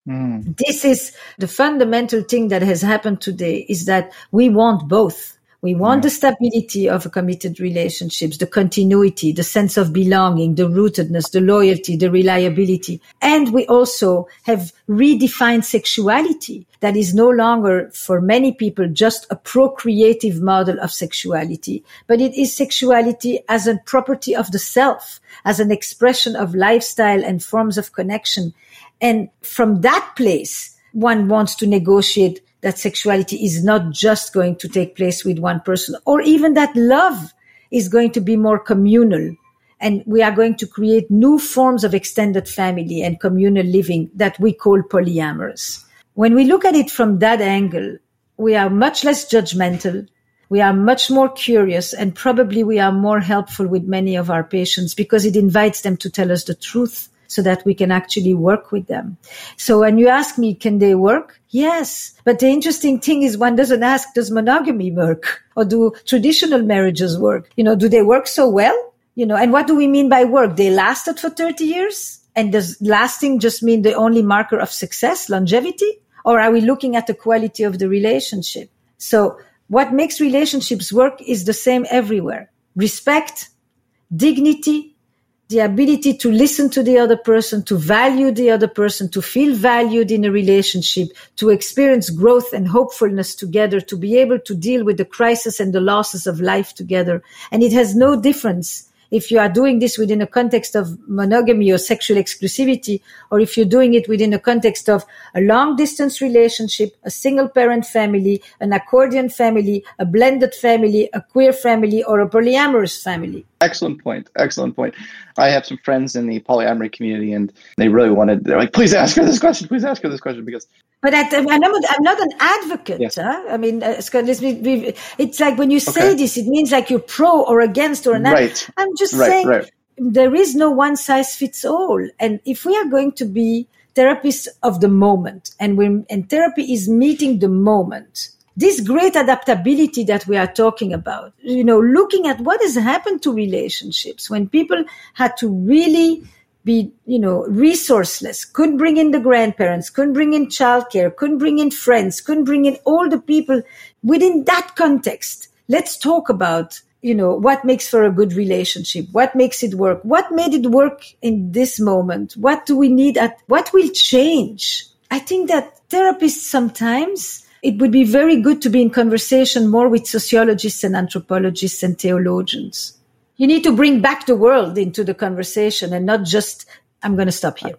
This is the fundamental thing that has happened today, is that we want both. We want the stability of committed relationships, the continuity, the sense of belonging, the rootedness, the loyalty, the reliability. And we also have redefined sexuality that is no longer, for many people, just a procreative model of sexuality, but it is sexuality as a property of the self, as an expression of lifestyle and forms of connection. And from that place, one wants to negotiate that sexuality is not just going to take place with one person, or even that love is going to be more communal. And we are going to create new forms of extended family and communal living that we call polyamorous. When we look at it from that angle, we are much less judgmental. We are much more curious, and probably we are more helpful with many of our patients because it invites them to tell us the truth so that we can actually work with them. So when you ask me, can they work? Yes. But the interesting thing is one doesn't ask, does monogamy work? Or do traditional marriages work? You know, do they work so well? You know, and what do we mean by work? They lasted for 30 years? And does lasting just mean the only marker of success, longevity? Or are we looking at the quality of the relationship? So what makes relationships work is the same everywhere. Respect, dignity, the ability to listen to the other person, to value the other person, to feel valued in a relationship, to experience growth and hopefulness together, to be able to deal with the crisis and the losses of life together. And it has no difference if you are doing this within a context of monogamy or sexual exclusivity, or if you're doing it within a context of a long-distance relationship, a single-parent family, an accordion family, a blended family, a queer family, or a polyamorous family. Excellent point. Excellent point. I have some friends in the polyamory community, and they're like, please ask her this question. Please ask her this question because. But I'm not an advocate. Yeah. Huh? I mean, Scott, it's like when you say this, it means like you're pro or against or not. Right. I'm just saying there is no one size fits all. And if we are going to be therapists of the moment, and therapy is meeting the moment, this great adaptability that we are talking about, you know, looking at what has happened to relationships when people had to really be, you know, resourceless, couldn't bring in the grandparents, couldn't bring in childcare, couldn't bring in friends, couldn't bring in all the people within that context. Let's talk about, you know, what makes for a good relationship, what makes it work, what made it work in this moment, what do we need what will change? I think that therapists sometimes, it would be very good to be in conversation more with sociologists and anthropologists and theologians. You need to bring back the world into the conversation and not just, I'm going to stop here.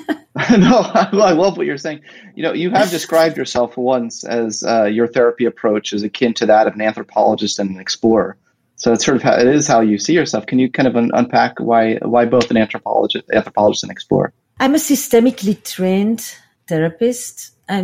No, I love what you're saying. You know, you have described yourself once as your therapy approach is akin to that of an anthropologist and an explorer. So it's sort of it is how you see yourself. Can you kind of unpack why both an anthropologist and explorer? I'm a systemically trained therapist, and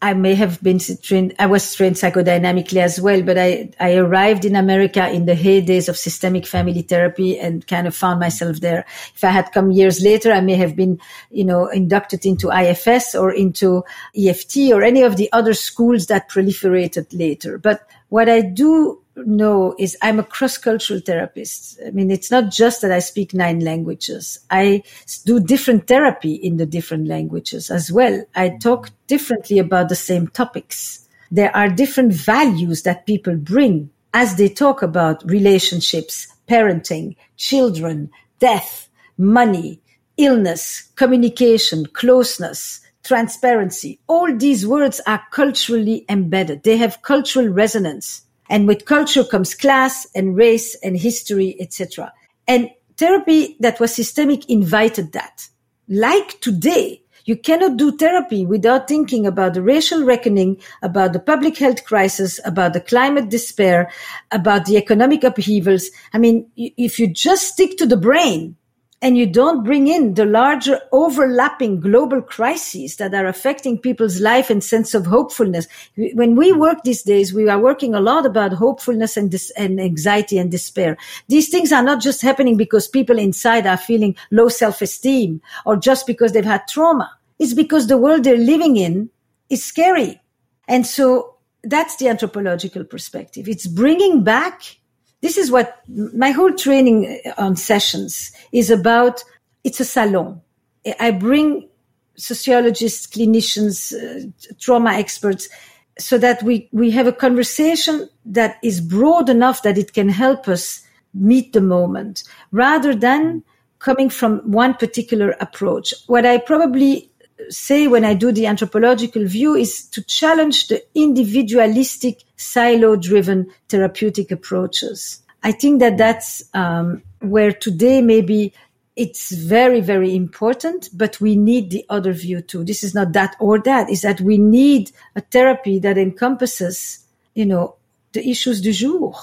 I may have been trained, I was trained psychodynamically as well, but I arrived in America in the heydays of systemic family therapy and kind of found myself there. If I had come years later, I may have been, inducted into IFS or into EFT or any of the other schools that proliferated later. But what I do know is I'm a cross-cultural therapist. I mean, it's not just that I speak 9 languages. I do different therapy in the different languages as well. I talk differently about the same topics. There are different values that people bring as they talk about relationships, parenting, children, death, money, illness, communication, closeness, transparency. All these words are culturally embedded. They have cultural resonance. And with culture comes class and race and history, etc. And therapy that was systemic invited that. Like today, you cannot do therapy without thinking about the racial reckoning, about the public health crisis, about the climate despair, about the economic upheavals. I mean, if you just stick to the brain and you don't bring in the larger overlapping global crises that are affecting people's life and sense of hopefulness. When we work these days, we are working a lot about hopefulness and anxiety and despair. These things are not just happening because people inside are feeling low self-esteem or just because they've had trauma. It's because the world they're living in is scary. And so that's the anthropological perspective. It's bringing back. This is what my whole training on sessions is about. It's a salon. I bring sociologists, clinicians, trauma experts, so that we have a conversation that is broad enough that it can help us meet the moment, rather than coming from one particular approach. What I probably say when I do the anthropological view is to challenge the individualistic, silo-driven therapeutic approaches. I think that that's where today maybe it's very, very important, but we need the other view too. This is not that or that, is that we need a therapy that encompasses, the issues du jour.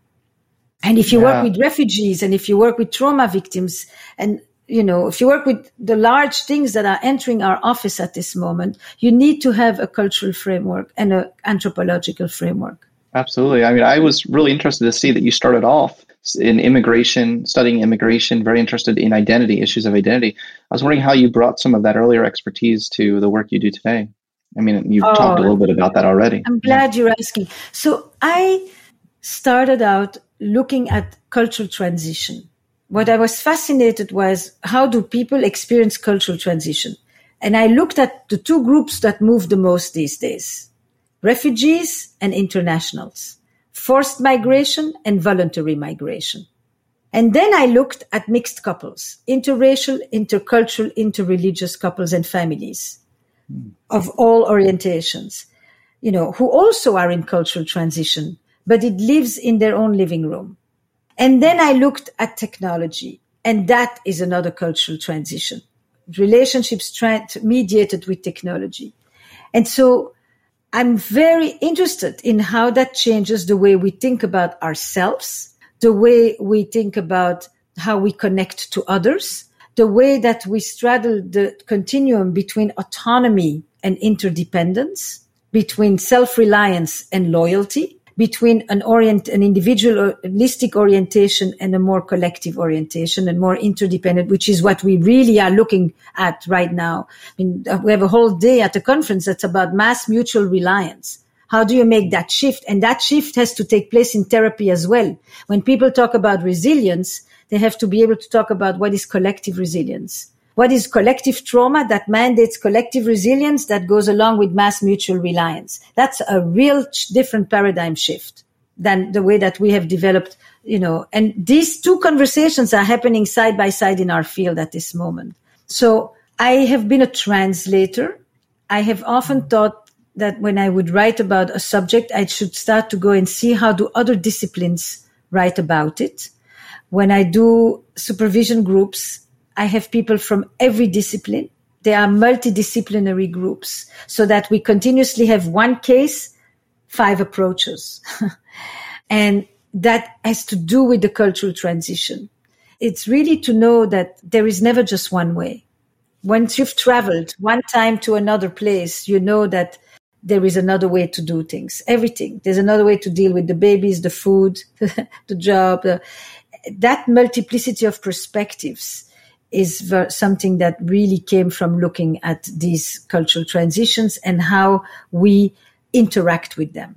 And if you work with refugees and if you work with trauma victims and if you work with the large things that are entering our office at this moment, you need to have a cultural framework and an anthropological framework. Absolutely. I mean, I was really interested to see that you started off in immigration, studying immigration, very interested in identity, issues of identity. I was wondering how you brought some of that earlier expertise to the work you do today. I mean, you've talked a little bit about that already. I'm glad you're asking. So I started out looking at cultural transition. What I was fascinated was, how do people experience cultural transition? And I looked at the 2 groups that move the most these days: refugees and internationals, forced migration and voluntary migration. And then I looked at mixed couples, interracial, intercultural, interreligious couples and families of all orientations, who also are in cultural transition, but it lives in their own living room. And then I looked at technology, and that is another cultural transition. Relationships mediated with technology. And so I'm very interested in how that changes the way we think about ourselves, the way we think about how we connect to others, the way that we straddle the continuum between autonomy and interdependence, between self-reliance and loyalty, between an individualistic orientation and a more collective orientation and more interdependent, which is what we really are looking at right now. I mean, we have a whole day at the conference that's about mass mutual reliance. How do you make that shift? And that shift has to take place in therapy as well. When people talk about resilience, they have to be able to talk about what is collective resilience. What is collective trauma that mandates collective resilience that goes along with mass mutual reliance? That's a real different paradigm shift than the way that we have developed, and these 2 conversations are happening side by side in our field at this moment. So I have been a translator. I have often thought that when I would write about a subject, I should start to go and see how do other disciplines write about it. When I do supervision groups, I have people from every discipline. They are multidisciplinary groups so that we continuously have one case, 5 approaches. And that has to do with the cultural transition. It's really to know that there is never just one way. Once you've traveled one time to another place, you know that there is another way to do things. Everything. There's another way to deal with the babies, the food, the job. That multiplicity of perspectives is something that really came from looking at these cultural transitions and how we interact with them.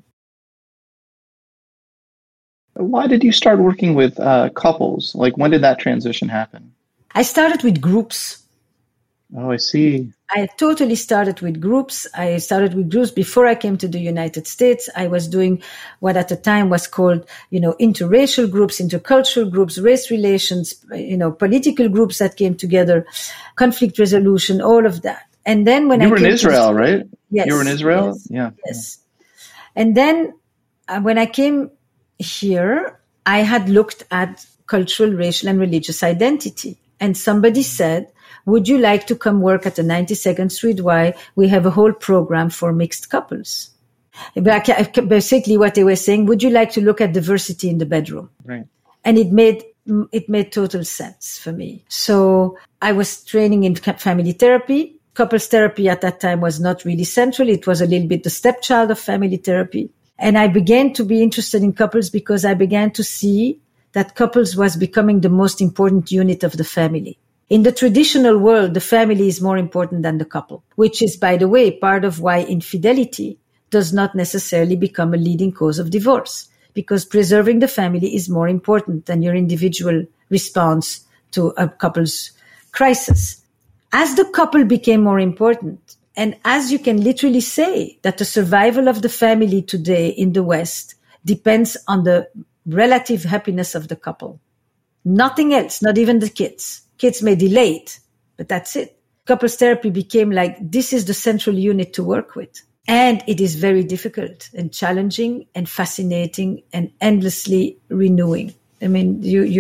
Why did you start working with couples? Like, when did that transition happen? I started with groups. Oh, I see. I totally started with groups. I started with groups before I came to the United States. I was doing what at the time was called, interracial groups, intercultural groups, race relations, political groups that came together, conflict resolution, all of that. And then when you were in Israel, right? Yes. You were in Israel? Yes, yeah. Yes. And then when I came here, I had looked at cultural, racial, and religious identity. And somebody said, would you like to come work at the 92nd Street Y? We have a whole program for mixed couples. Basically what they were saying, would you like to look at diversity in the bedroom? Right. And it made total sense for me. So I was training in family therapy. Couples therapy at that time was not really central. It was a little bit the stepchild of family therapy. And I began to be interested in couples because I began to see that couples was becoming the most important unit of the family. In the traditional world, the family is more important than the couple, which is, by the way, part of why infidelity does not necessarily become a leading cause of divorce, because preserving the family is more important than your individual response to a couple's crisis. As the couple became more important, and as you can literally say that the survival of the family today in the West depends on the relative happiness of the couple. Nothing else, not even the kids. Kids may delay it, but that's it. Couples therapy became like, this is the central unit to work with. And it is very difficult and challenging and fascinating and endlessly renewing. I mean,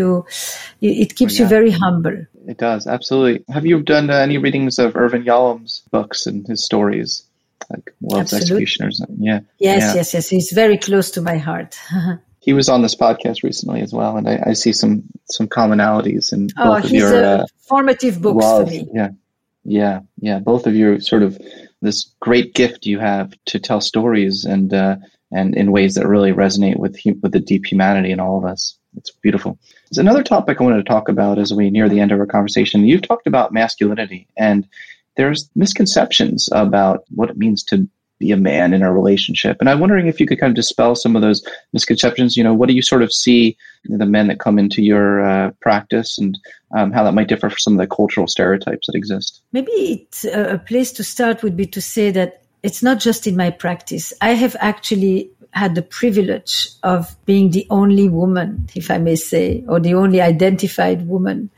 it keeps you very humble. It does, absolutely. Have you done any readings of Irvin Yalom's books and his stories, like Love's Executioners? Yeah. Yes. He's very close to my heart. He was on this podcast recently as well, and I see some commonalities in both of your... he's a formative books love. For me. Yeah. Both of you sort of this great gift you have to tell stories and in ways that really resonate with the deep humanity in all of us. It's beautiful. There's another topic I wanted to talk about as we near the end of our conversation. You've talked about masculinity, and there's misconceptions about what it means to be a man in a relationship. And I'm wondering if you could kind of dispel some of those misconceptions. What do you sort of see the men that come into your practice, and how that might differ from some of the cultural stereotypes that exist? Maybe it's a place to start would be to say that it's not just in my practice. I have actually had the privilege of being the only woman, if I may say, or the only identified woman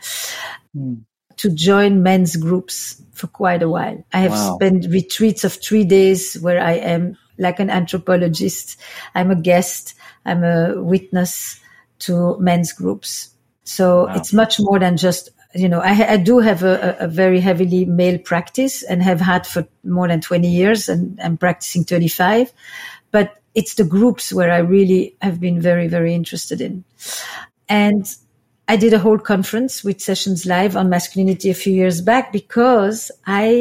to join men's groups for quite a while. I have spent retreats of 3 days where I am like an anthropologist. I'm a guest. I'm a witness to men's groups. So it's much more than just, I do have a very heavily male practice and have had for more than 20 years, and I'm practicing 35. But it's the groups where I really have been very, very interested in. And I did a whole conference with Sessions Live on masculinity a few years back because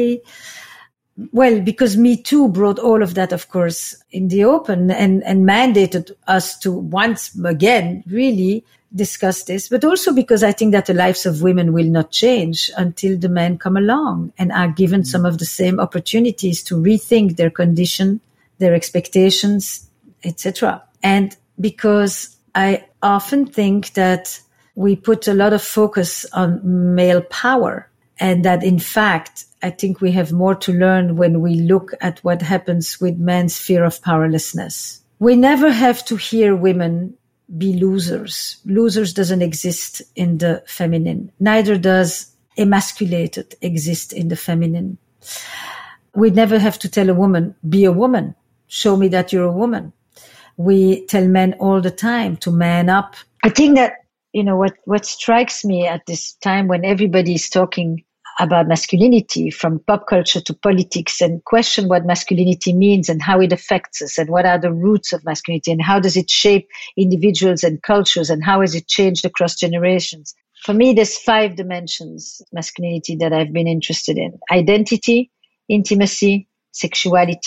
Me Too brought all of that, of course, in the open and mandated us to once again really discuss this, but also because I think that the lives of women will not change until the men come along and are given some of the same opportunities to rethink their condition, their expectations, etc. And because I often think that we put a lot of focus on male power, and that in fact, I think we have more to learn when we look at what happens with men's fear of powerlessness. We never have to hear women be losers. Losers doesn't exist in the feminine. Neither does emasculated exist in the feminine. We never have to tell a woman, be a woman. Show me that you're a woman. We tell men all the time to man up. I think that, what strikes me at this time when everybody is talking about masculinity from pop culture to politics and question what masculinity means and how it affects us and what are the roots of masculinity and how does it shape individuals and cultures and how has it changed across generations. For me, there's 5 dimensions masculinity that I've been interested in: identity, intimacy, sexuality,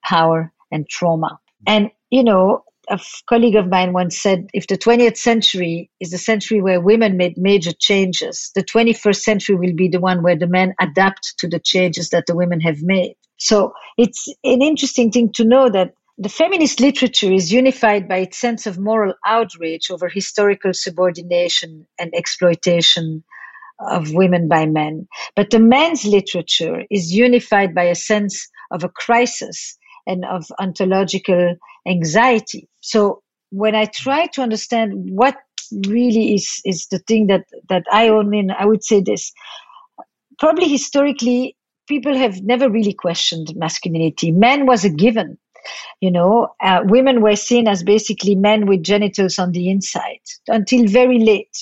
power, and trauma. And, a colleague of mine once said, if the 20th century is the century where women made major changes, the 21st century will be the one where the men adapt to the changes that the women have made. So it's an interesting thing to know that the feminist literature is unified by its sense of moral outrage over historical subordination and exploitation of women by men. But the men's literature is unified by a sense of a crisis and of ontological anxiety. So when I try to understand what really is the thing that I own in, I would say this. Probably historically, people have never really questioned masculinity. Man was a given. Women were seen as basically men with genitals on the inside until very late,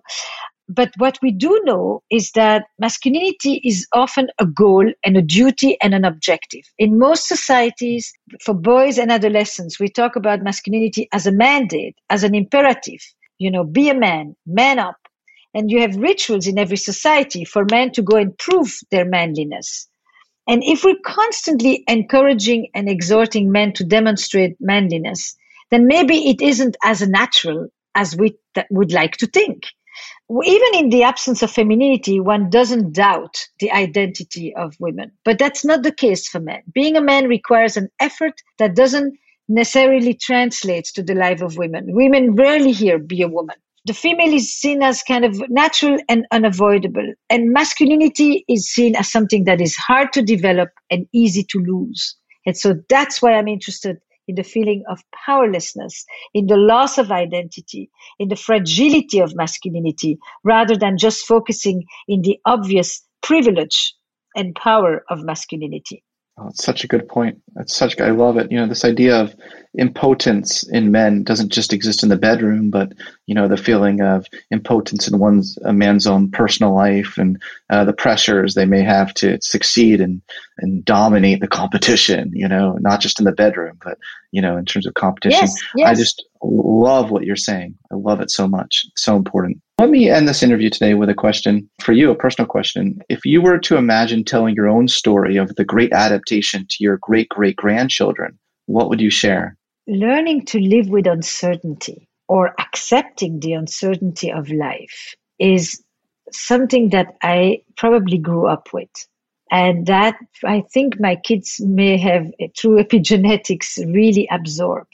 But what we do know is that masculinity is often a goal and a duty and an objective. In most societies, for boys and adolescents, we talk about masculinity as a mandate, as an imperative. Be a man, man up. And you have rituals in every society for men to go and prove their manliness. And if we're constantly encouraging and exhorting men to demonstrate manliness, then maybe it isn't as natural as we would like to think. Even in the absence of femininity, one doesn't doubt the identity of women. But that's not the case for men. Being a man requires an effort that doesn't necessarily translate to the life of women. Women rarely hear "be a woman." The female is seen as kind of natural and unavoidable. And masculinity is seen as something that is hard to develop and easy to lose. And so that's why I'm interested in the feeling of powerlessness, in the loss of identity, in the fragility of masculinity, rather than just focusing in the obvious privilege and power of masculinity. Oh, it's such a good point. I love it. This idea of impotence in men doesn't just exist in the bedroom, but, the feeling of impotence in a man's own personal life and the pressures they may have to succeed and dominate the competition, not just in the bedroom, but, in terms of competition. Yes. I just love what you're saying. I love it so much. It's so important. Let me end this interview today with a question for you, a personal question. If you were to imagine telling your own story of the great adaptation to your great-great-grandchildren, what would you share? Learning to live with uncertainty or accepting the uncertainty of life is something that I probably grew up with. And that I think my kids may have, through epigenetics, really absorbed.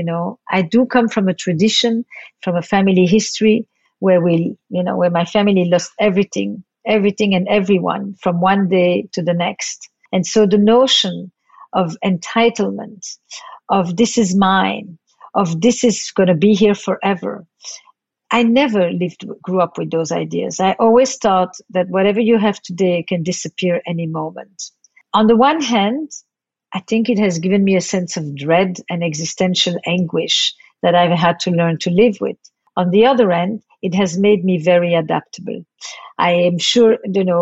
I do come from a tradition, from a family history where where my family lost everything and everyone from one day to the next. And so the notion of entitlement, of this is mine, of this is going to be here forever. I never grew up with those ideas. I always thought that whatever you have today can disappear any moment. On the one hand, I think it has given me a sense of dread and existential anguish that I've had to learn to live with. On the other end, it has made me very adaptable. I am sure,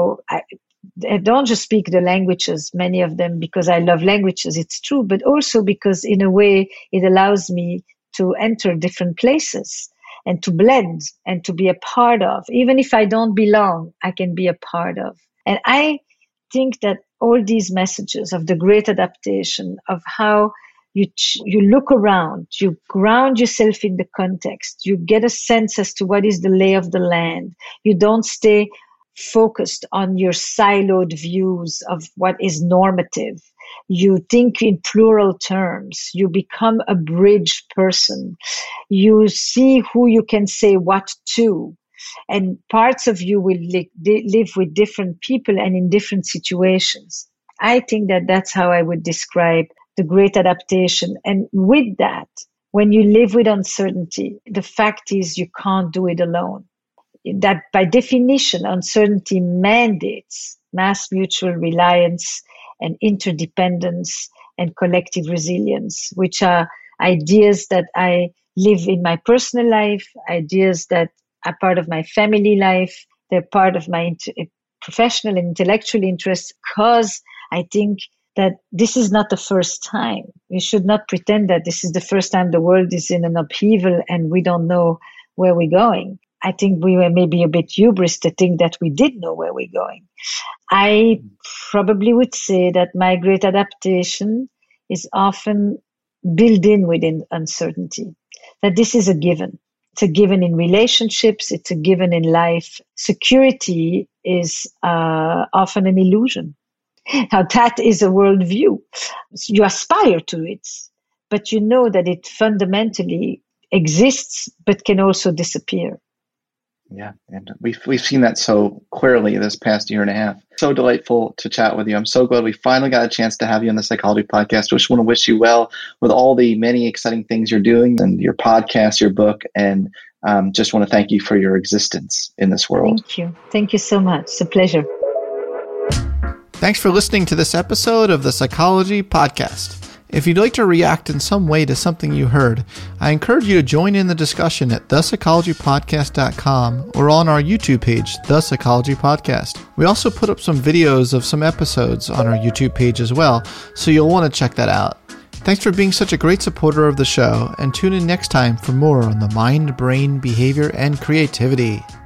I don't just speak the languages, many of them, because I love languages, it's true, but also because in a way it allows me to enter different places and to blend and to be a part of. Even if I don't belong, I can be a part of. And I think that all these messages of the great adaptation, of how you look around, you ground yourself in the context, you get a sense as to what is the lay of the land. You don't stay focused on your siloed views of what is normative. You think in plural terms. You become a bridge person. You see who you can say what to. And parts of you will live with different people and in different situations. I think that that's how I would describe the great adaptation. And with that, when you live with uncertainty, the fact is you can't do it alone. That by definition, uncertainty mandates mass mutual reliance and interdependence and collective resilience, which are ideas that I live in my personal life, ideas that are part of my family life. They're part of my professional and intellectual interests, because I think that this is not the first time. We should not pretend that this is the first time the world is in an upheaval and we don't know where we're going. I think we were maybe a bit hubris to think that we did know where we're going. I probably would say that my great adaptation is often built in within uncertainty, that this is a given. It's a given in relationships. It's a given in life. Security is often an illusion. Now, that is a worldview. You aspire to it, but you know that it fundamentally exists, but can also disappear. Yeah, and we've seen that so clearly this past year and a half. So delightful to chat with you. I'm so glad we finally got a chance to have you on the Psychology Podcast. Just want to wish you well with all the many exciting things you're doing and your podcast, your book, and just want to thank you for your existence in this world. Thank you. Thank you so much. It's a pleasure. Thanks for listening to this episode of the Psychology Podcast. If you'd like to react in some way to something you heard, I encourage you to join in the discussion at thepsychologypodcast.com or on our YouTube page, The Psychology Podcast. We also put up some videos of some episodes on our YouTube page as well, so you'll want to check that out. Thanks for being such a great supporter of the show, and tune in next time for more on the mind, brain, behavior, and creativity.